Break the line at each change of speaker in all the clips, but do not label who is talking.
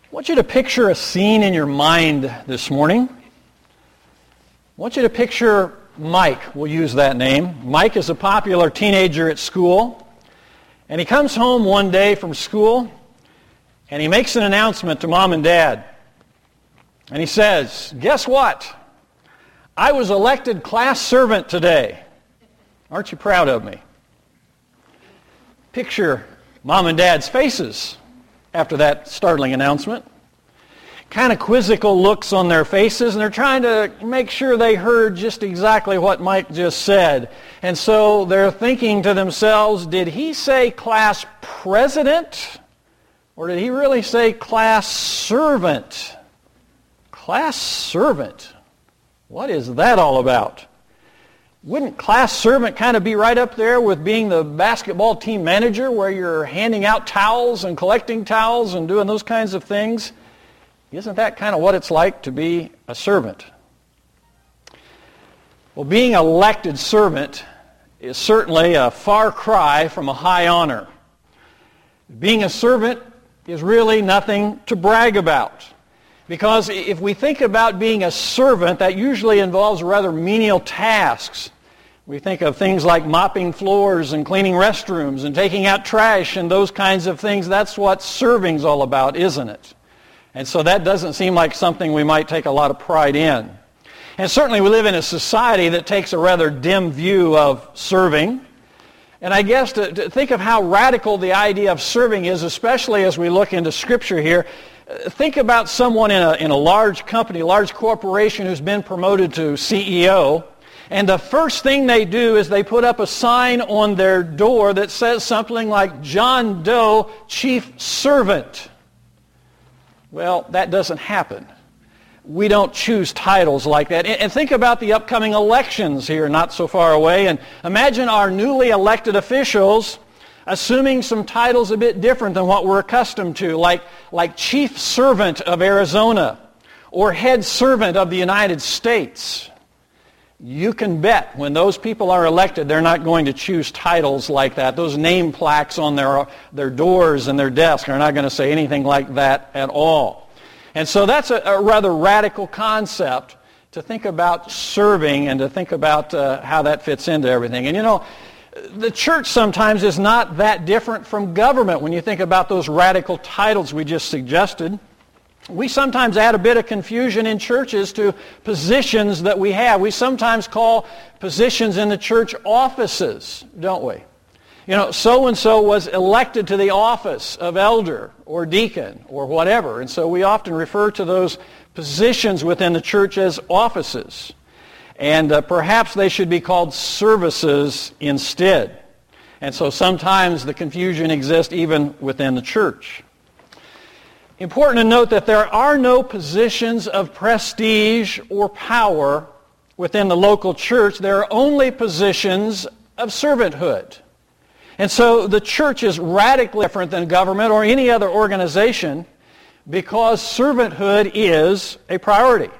I want you to picture a scene in your mind this morning. I want you to picture Mike. We'll use that name. Mike is a popular teenager at school. And he comes home one day from school and he makes an announcement to mom and dad. And he says, "Guess what? I was elected class servant today. Aren't you proud of me?" Picture mom and dad's faces after that startling announcement. Kind of quizzical looks on their faces, and they're trying to make sure they heard just exactly what Mike just said. And so they're thinking to themselves, did he say class president? Or did he really say class servant? Class servant. What is that all about? Wouldn't class servant kind of be right up there with being the basketball team manager, where you're handing out towels and collecting towels and doing those kinds of things? Isn't that kind of what it's like to be a servant? Well, being an elected servant is certainly a far cry from a high honor. Being a servant is really nothing to brag about. Because if we think about being a servant, that usually involves rather menial tasks. We think of things like mopping floors and cleaning restrooms and taking out trash and those kinds of things. That's what serving's all about, isn't it? And so that doesn't seem like something we might take a lot of pride in. And certainly we live in a society that takes a rather dim view of serving. And I guess to think of how radical the idea of serving is, especially as we look into Scripture here, think about someone in a large company, a large corporation who's been promoted to CEO, and the first thing they do is they put up a sign on their door that says something like John Doe, Chief Servant. Well, that doesn't happen. We don't choose titles like that. And think about the upcoming elections here not so far away, and imagine our newly elected officials assuming some titles a bit different than what we're accustomed to, like Chief Servant of Arizona or Head Servant of the United States. You can bet when those people are elected, they're not going to choose titles like that. Those name plaques on their doors and their desks are not going to say anything like that at all. And so that's a rather radical concept to think about serving and to think about how that fits into everything. And you know, the church sometimes is not that different from government when you think about those radical titles we just suggested. We sometimes add a bit of confusion in churches to positions that we have. We sometimes call positions in the church offices, don't we? You know, so-and-so was elected to the office of elder or deacon or whatever. And so we often refer to those positions within the church as offices. And perhaps they should be called services instead. And so sometimes the confusion exists even within the church. Important to note that there are no positions of prestige or power within the local church. There are only positions of servanthood. And so the church is radically different than government or any other organization because servanthood is a priority.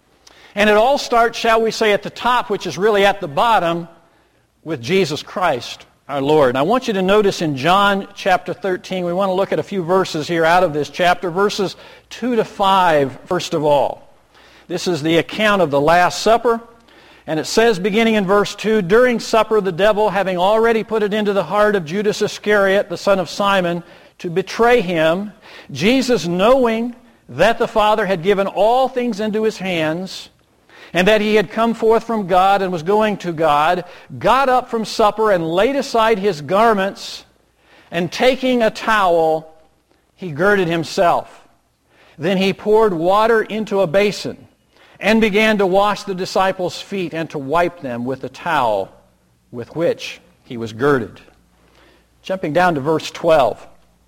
And it all starts, shall we say, at the top, which is really at the bottom, with Jesus Christ, our Lord. And I want you to notice in John chapter 13, we want to look at a few verses here out of this chapter, verses 2 to 5, first of all. This is the account of the Last Supper. And it says, beginning in verse 2, "During supper, the devil, having already put it into the heart of Judas Iscariot, the son of Simon, to betray him, Jesus, knowing that the Father had given all things into his hands, and that he had come forth from God and was going to God, got up from supper and laid aside his garments, and taking a towel, he girded himself. Then he poured water into a basin and began to wash the disciples' feet and to wipe them with the towel with which he was girded." Jumping down to verse 12.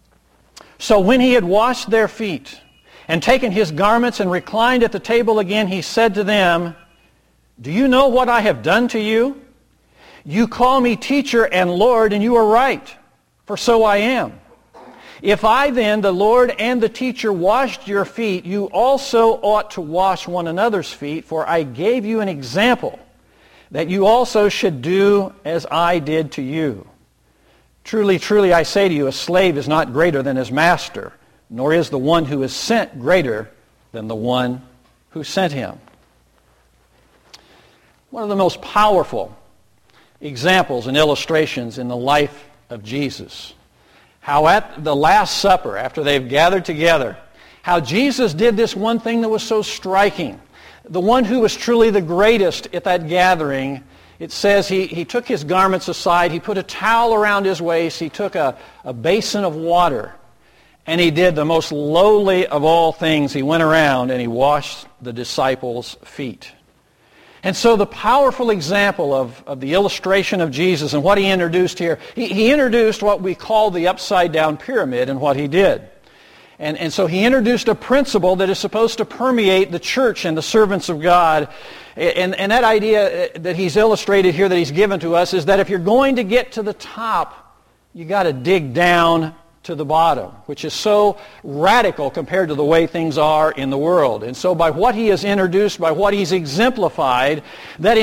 "So when he had washed their feet and taken his garments and reclined at the table again, he said to them, 'Do you know what I have done to you? You call me teacher and Lord, and you are right, for so I am. If I then, the Lord and the teacher, washed your feet, you also ought to wash one another's feet, for I gave you an example, that you also should do as I did to you. Truly, truly, I say to you, a slave is not greater than his master, nor is the one who is sent greater than the one who sent him. One of the most powerful examples and illustrations in the life of Jesus, how at the Last Supper, after they've gathered together, how Jesus did this one thing that was so striking. The one who was truly the greatest at that gathering, it says he took his garments aside, he put a towel around his waist, he took a basin of water, and he did the most lowly of all things. He went around and he washed the disciples' feet. And so the powerful example of the illustration of Jesus and what he introduced here, he introduced what we call the upside-down pyramid in what he did. And so he introduced a principle that is supposed to permeate the church and the servants of God. And that idea that he's illustrated here, that he's given to us, is that if you're going to get to the top, you got to dig down to the bottom, which is so radical compared to the way things are in the world. And so by what he has introduced, by what he's exemplified, that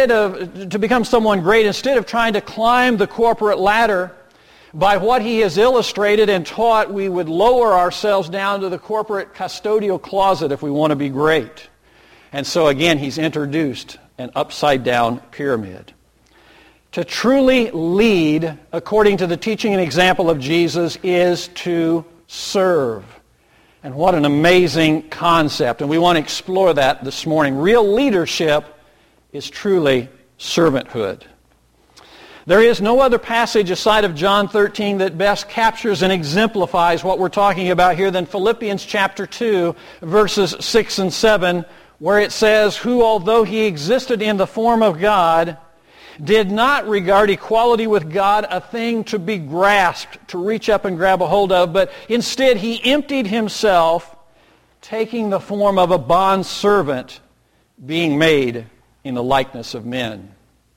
to become someone great, instead of trying to climb the corporate ladder, by what he has illustrated and taught, we would lower ourselves down to the corporate custodial closet if we want to be great. And so again, he's introduced an upside-down pyramid. To truly lead, according to the teaching and example of Jesus, is to serve. And what an amazing concept. And we want to explore that this morning. Real leadership is truly servanthood. There is no other passage aside of John 13 that best captures and exemplifies what we're talking about here than Philippians chapter 2, verses 6 and 7, where it says, "Who, although he existed in the form of God, did not regard equality with God a thing to be grasped, to reach up and grab a hold of, but instead he emptied himself, taking the form of a bondservant, being made in the likeness of men."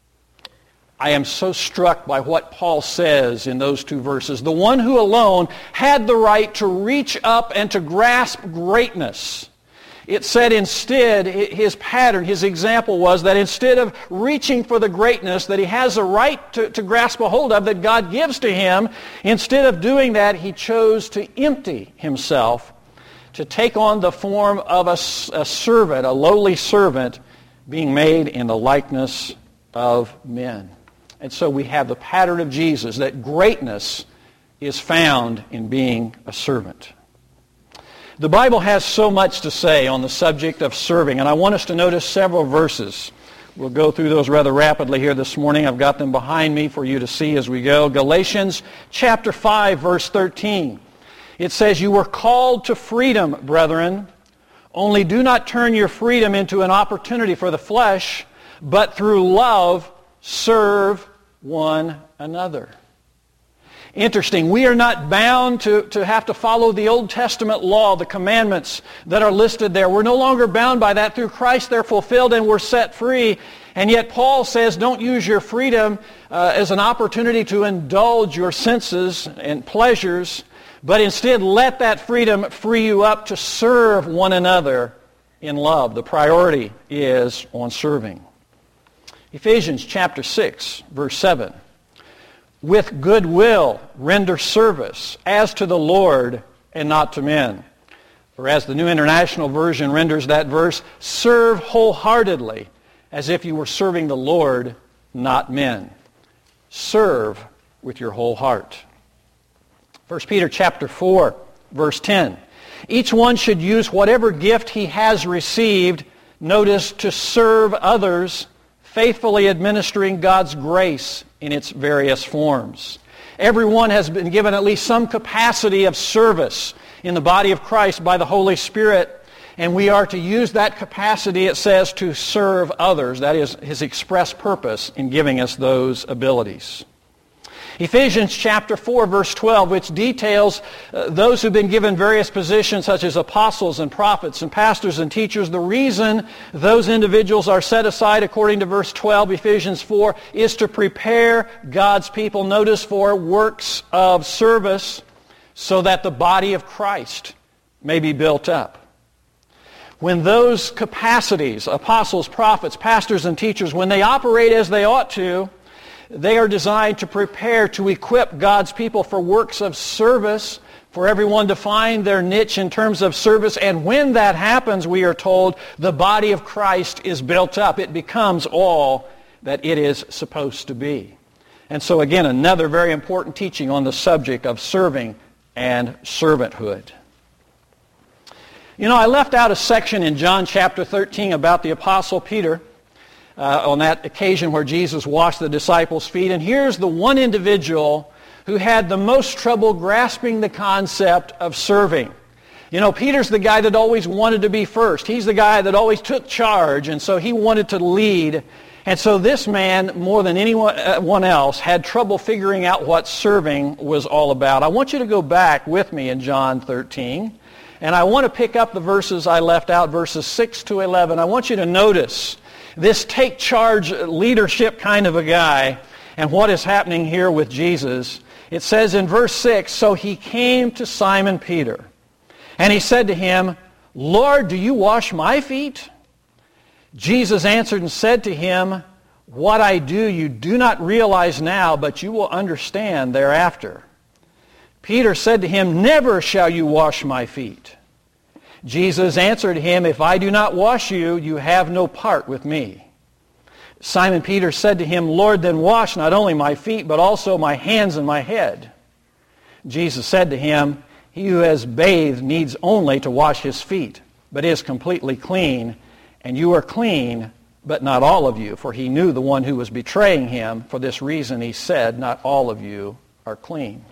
I am so struck by what Paul says in those two verses. The one who alone had the right to reach up and to grasp greatness. It said instead, his pattern, his example was that instead of reaching for the greatness that he has a right to grasp a hold of, that God gives to him, instead of doing that, he chose to empty himself, to take on the form of a servant, a lowly servant, being made in the likeness of men. And so we have the pattern of Jesus, that greatness is found in being a servant. The Bible has so much to say on the subject of serving, and I want us to notice several verses. We'll go through those rather rapidly here this morning. I've got them behind me for you to see as we go. Galatians chapter 5, verse 13. It says, "You were called to freedom, brethren. Only do not turn your freedom into an opportunity for the flesh, but through love serve one another." Interesting. We are not bound to have to follow the Old Testament law, the commandments that are listed there. We're no longer bound by that. Through Christ they're fulfilled and we're set free. And yet Paul says don't use your freedom as an opportunity to indulge your senses and pleasures, but instead let that freedom free you up to serve one another in love. The priority is on serving. Ephesians chapter 6, verse 7. "With good will render service, as to the Lord and not to men." Or as the New International Version renders that verse, "Serve wholeheartedly, as if you were serving the Lord, not men." Serve with your whole heart. 1 Peter chapter 4, verse 10. "Each one should use whatever gift he has received, notice, to serve others, faithfully administering God's grace in its various forms." Everyone has been given at least some capacity of service in the body of Christ by the Holy Spirit, and we are to use that capacity, it says, to serve others. That is his express purpose in giving us those abilities. Ephesians chapter 4, verse 12, which details those who've been given various positions such as apostles and prophets and pastors and teachers. The reason those individuals are set aside, according to verse 12, Ephesians 4, is to prepare God's people, notice, for works of service so that the body of Christ may be built up. When those capacities, apostles, prophets, pastors, and teachers, when they operate as they ought to, they are designed to prepare, to equip God's people for works of service, for everyone to find their niche in terms of service. And when that happens, we are told, the body of Christ is built up. It becomes all that it is supposed to be. And so again, another very important teaching on the subject of serving and servanthood. You know, I left out a section in John chapter 13 about the Apostle Peter on that occasion where Jesus washed the disciples' feet. And here's the one individual who had the most trouble grasping the concept of serving. You know, Peter's the guy that always wanted to be first. He's the guy that always took charge, and so he wanted to lead. And so this man, more than anyone else, had trouble figuring out what serving was all about. I want you to go back with me in John 13. And I want to pick up the verses I left out, verses 6 to 11. I want you to notice this take charge leadership kind of a guy and what is happening here with Jesus. It says in verse 6, "So he came to Simon Peter, and he said to him, 'Lord, do you wash my feet?' Jesus answered and said to him, 'What I do you do not realize now, but you will understand thereafter.' Peter said to him, 'Never shall you wash my feet.' Jesus answered him, 'If I do not wash you, you have no part with me.' Simon Peter said to him, 'Lord, then wash not only my feet, but also my hands and my head.' Jesus said to him, 'He who has bathed needs only to wash his feet, but is completely clean. And you are clean, but not all of you.' For he knew the one who was betraying him. For this reason he said, 'Not all of you are clean.'"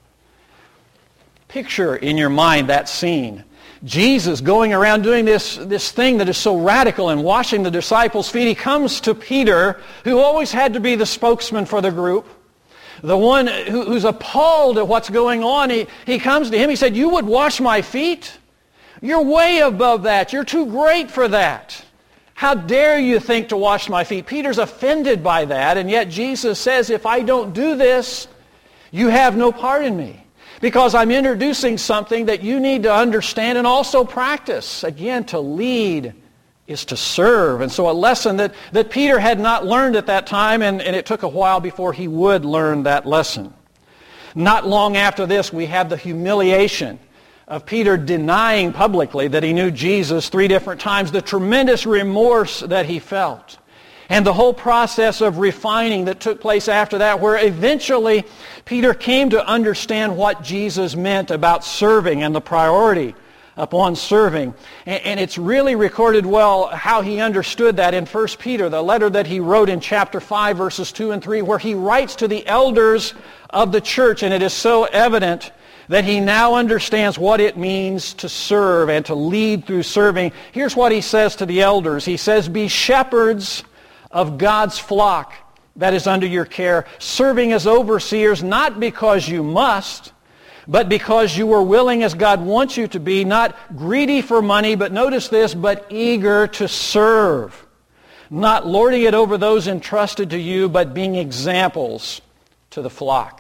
Picture in your mind that scene. Jesus going around doing this thing that is so radical and washing the disciples' feet. He comes to Peter, who always had to be the spokesman for the group, the one who's appalled at what's going on. He comes to him. He said, "You would wash my feet? You're way above that. You're too great for that. How dare you think to wash my feet?" Peter's offended by that, and yet Jesus says, "If I don't do this, you have no part in me. Because I'm introducing something that you need to understand and also practice." Again, to lead is to serve. And so a lesson that Peter had not learned at that time, and it took a while before he would learn that lesson. Not long after this, we have the humiliation of Peter denying publicly that he knew Jesus 3 different times, the tremendous remorse that he felt, and the whole process of refining that took place after that, where eventually Peter came to understand what Jesus meant about serving and the priority upon serving. And it's really recorded well how he understood that in 1 Peter, the letter that he wrote in chapter 5, verses 2 and 3, where he writes to the elders of the church, and it is so evident that he now understands what it means to serve and to lead through serving. Here's what he says to the elders. He says, "Be shepherds of God's flock that is under your care, serving as overseers, not because you must, but because you are willing as God wants you to be, not greedy for money," but notice this, "but eager to serve, not lording it over those entrusted to you, but being examples to the flock."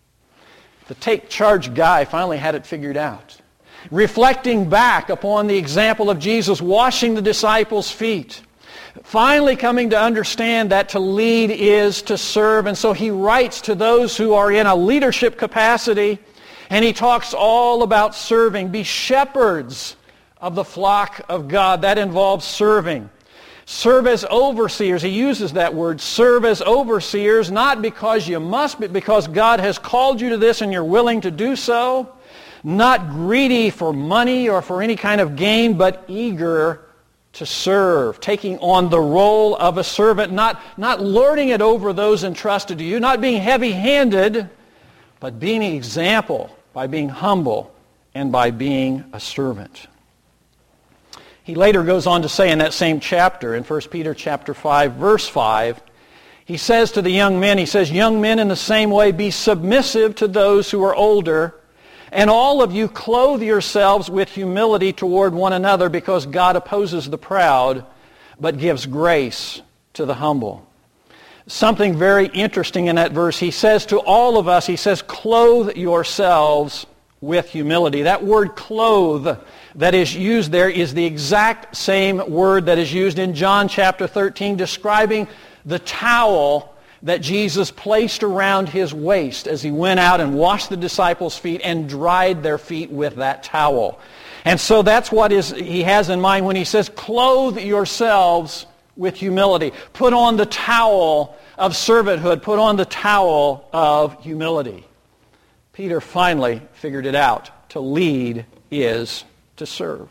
The take charge guy finally had it figured out. Reflecting back upon the example of Jesus washing the disciples' feet, finally coming to understand that to lead is to serve. And so he writes to those who are in a leadership capacity, and he talks all about serving. Be shepherds of the flock of God. That involves serving. Serve as overseers. He uses that word, serve as overseers, not because you must, but because God has called you to this and you're willing to do so. Not greedy for money or for any kind of gain, but eager to serve, taking on the role of a servant, not lording it over those entrusted to you, not being heavy-handed, but being an example by being humble and by being a servant. He later goes on to say in that same chapter, in 1 Peter chapter 5, verse 5, he says to the young men, he says, "Young men, in the same way, be submissive to those who are older, and all of you clothe yourselves with humility toward one another, because God opposes the proud, but gives grace to the humble." Something very interesting in that verse. He says to all of us, he says, clothe yourselves with humility. That word clothe that is used there is the exact same word that is used in John chapter 13 describing the towel that Jesus placed around his waist as he went out and washed the disciples' feet and dried their feet with that towel. And so that's what he has in mind when he says, clothe yourselves with humility. Put on the towel of servanthood. Put on the towel of humility. Peter finally figured it out. To lead is to serve.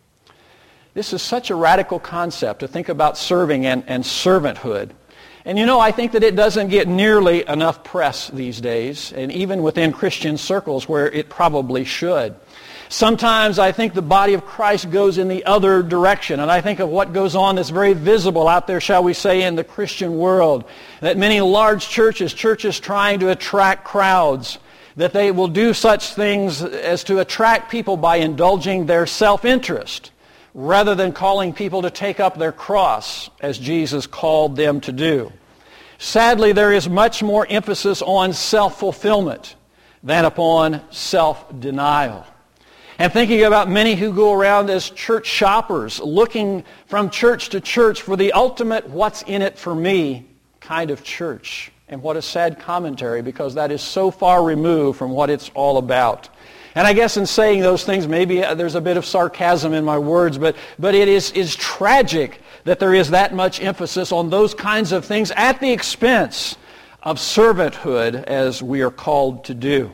This is such a radical concept to think about serving and servanthood. And I think that it doesn't get nearly enough press these days, and even within Christian circles where it probably should. Sometimes I think the body of Christ goes in the other direction, and I think of what goes on that's very visible out there, shall we say, in the Christian world, that many large churches trying to attract crowds, that they will do such things as to attract people by indulging their self-interest, rather than calling people to take up their cross as Jesus called them to do. Sadly, there is much more emphasis on self-fulfillment than upon self-denial. And thinking about many who go around as church shoppers, looking from church to church for the ultimate what's in it for me kind of church. And what a sad commentary, because that is so far removed from what it's all about. And I guess in saying those things, maybe there's a bit of sarcasm in my words, but it is tragic that there is that much emphasis on those kinds of things at the expense of servanthood, as we are called to do.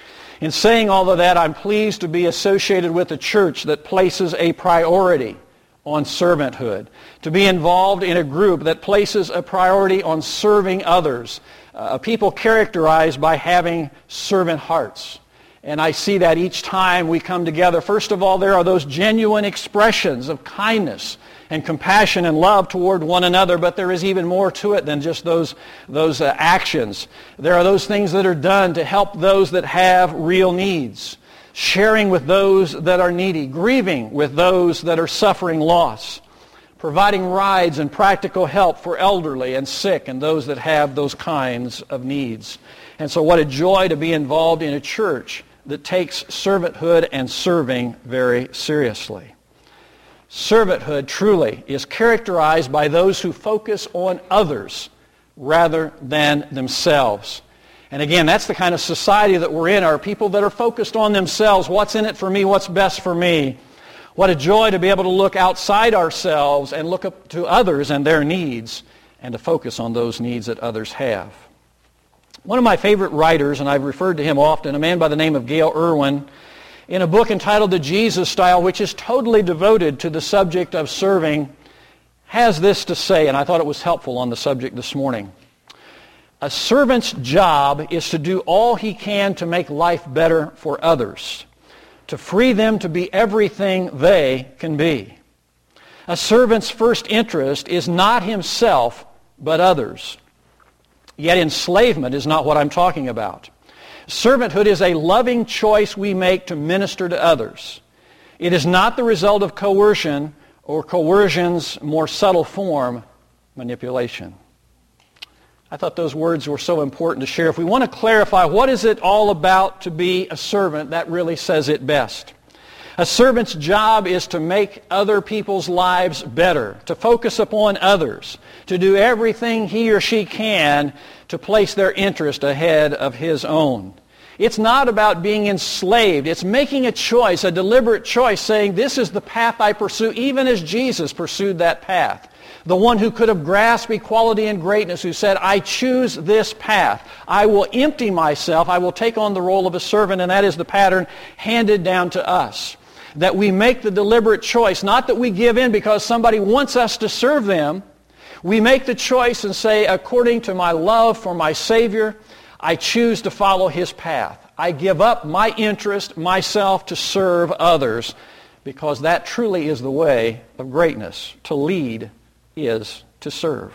In saying all of that, I'm pleased to be associated with a church that places a priority on servanthood, to be involved in a group that places a priority on serving others, a people characterized by having servant hearts. And I see that each time we come together. First of all, there are those genuine expressions of kindness and compassion and love toward one another, but there is even more to it than just those actions. There are those things that are done to help those that have real needs, sharing with those that are needy, grieving with those that are suffering loss, providing rides and practical help for elderly and sick and those that have those kinds of needs. And so what a joy to be involved in a church that takes servanthood and serving very seriously. Servanthood truly is characterized by those who focus on others rather than themselves. And again, that's the kind of society that we're in, are people that are focused on themselves. What's in it for me? What's best for me? What a joy to be able to look outside ourselves and look up to others and their needs, and to focus on those needs that others have. One of my favorite writers, and I've referred to him often, a man by the name of Gail Irwin, in a book entitled The Jesus Style, which is totally devoted to the subject of serving, has this to say, and I thought it was helpful on the subject this morning. A servant's job is to do all he can to make life better for others, to free them to be everything they can be. A servant's first interest is not himself, but others. Yet enslavement is not what I'm talking about. Servanthood is a loving choice we make to minister to others. It is not the result of coercion or coercion's more subtle form, manipulation. I thought those words were so important to share. If we want to clarify what is it all about to be a servant, that really says it best. A servant's job is to make other people's lives better, to focus upon others, to do everything he or she can to place their interest ahead of his own. It's not about being enslaved. It's making a choice, a deliberate choice, saying, this is the path I pursue, even as Jesus pursued that path. The one who could have grasped equality and greatness, who said, I choose this path. I will empty myself. I will take on the role of a servant, and that is the pattern handed down to us. That we make the deliberate choice, not that we give in because somebody wants us to serve them. We make the choice and say, according to my love for my Savior, I choose to follow his path. I give up my interest, myself, to serve others, because that truly is the way of greatness. To lead is to serve.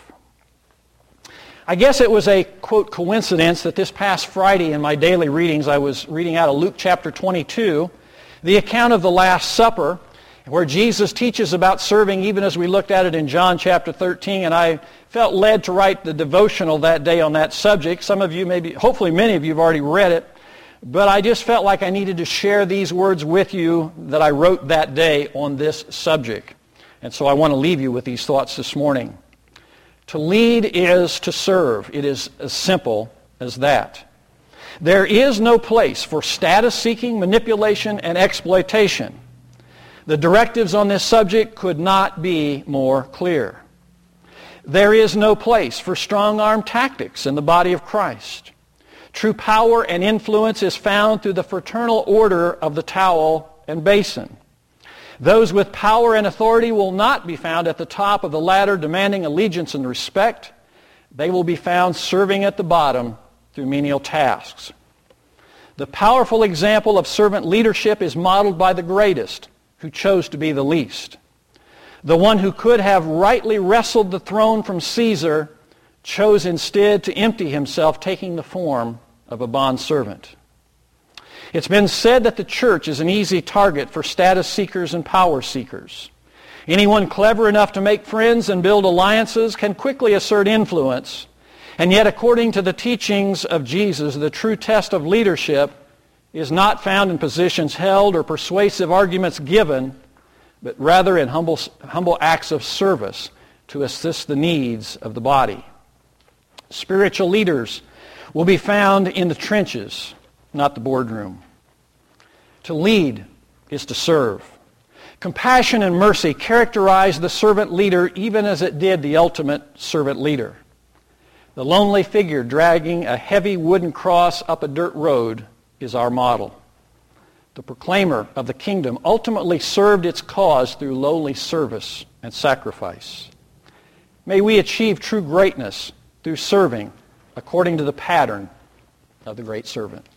I guess it was a, quote, coincidence that this past Friday in my daily readings I was reading out of Luke chapter 22, the account of the Last Supper, where Jesus teaches about serving, even as we looked at it in John chapter 13, and I felt led to write the devotional that day on that subject. Some of you, maybe, hopefully many of you have already read it, but I just felt like I needed to share these words with you that I wrote that day on this subject. And so I want to leave you with these thoughts this morning. To lead is to serve. It is as simple as that. There is no place for status-seeking, manipulation, and exploitation. The directives on this subject could not be more clear. There is no place for strong-arm tactics in the body of Christ. True power and influence is found through the fraternal order of the towel and basin. Those with power and authority will not be found at the top of the ladder demanding allegiance and respect. They will be found serving at the bottom through menial tasks. The powerful example of servant leadership is modeled by the greatest, who chose to be the least. The one who could have rightly wrestled the throne from Caesar chose instead to empty himself, taking the form of a bondservant. It's been said that the church is an easy target for status seekers and power seekers. Anyone clever enough to make friends and build alliances can quickly assert influence. And yet, according to the teachings of Jesus, the true test of leadership is not found in positions held or persuasive arguments given, but rather in humble acts of service to assist the needs of the body. Spiritual leaders will be found in the trenches, not the boardroom. To lead is to serve. Compassion and mercy characterize the servant leader even as it did the ultimate servant leader. The lonely figure dragging a heavy wooden cross up a dirt road is our model. The proclaimer of the kingdom ultimately served its cause through lowly service and sacrifice. May we achieve true greatness through serving according to the pattern of the great servant.